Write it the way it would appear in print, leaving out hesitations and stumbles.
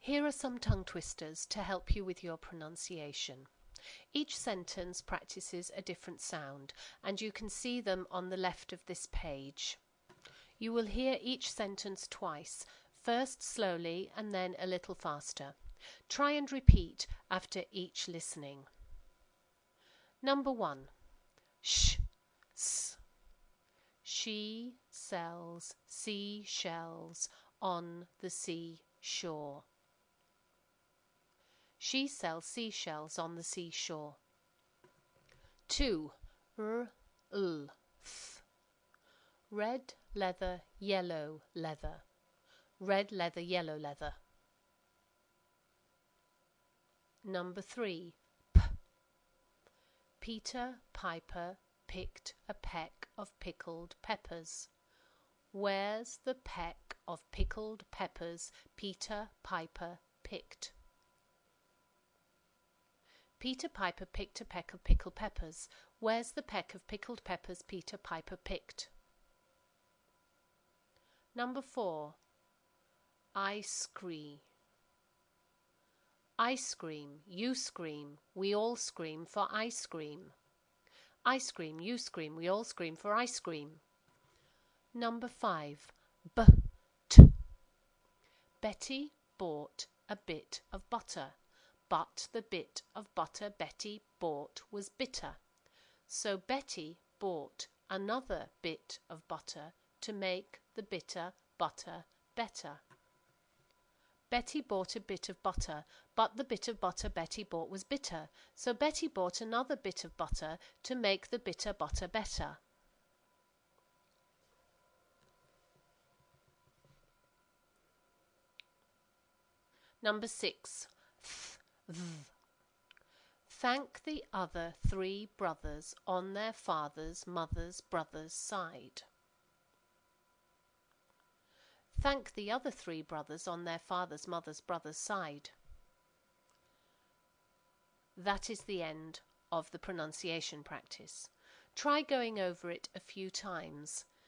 Here are some tongue twisters to help you with your pronunciation. Each sentence practices a different sound, and you can see them on the left of this page. You will hear each sentence twice, first slowly and then a little faster. Try and repeat after each listening. Number 1. Sh, s. She sells seashells on the seashore. She sells seashells on the seashore. 2. R, l, th. Red leather, yellow leather. Red leather, yellow leather. Number 3. P. Peter Piper picked a peck of pickled peppers. Where's the peck of pickled peppers Peter Piper picked? Peter Piper picked a peck of pickled peppers. Where's the peck of pickled peppers Peter Piper picked? Number 4. Ice cream. Ice cream, you scream, we all scream for ice cream. Ice cream, you scream, we all scream for ice cream. Number 5. B-t. Betty bought a bit of butter, but the bit of butter Betty bought was bitter. So Betty bought another bit of butter to make the bitter butter better. Betty bought a bit of butter, but the bit of butter Betty bought was bitter. So Betty bought another bit of butter to make the bitter butter better. Number 6. Th. Thank the other 3 brothers on their father's, mother's, brother's side. Thank the other 3 brothers on their father's, mother's, brother's side. That is the end of the pronunciation practice. Try going over it a few times.